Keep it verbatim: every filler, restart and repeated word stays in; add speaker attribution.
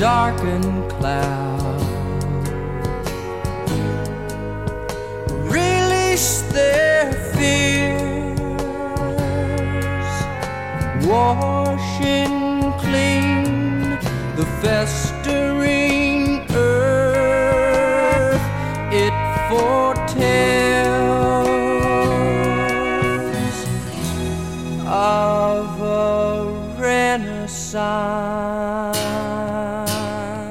Speaker 1: darkened cloud. Release their fears, washing clean the festering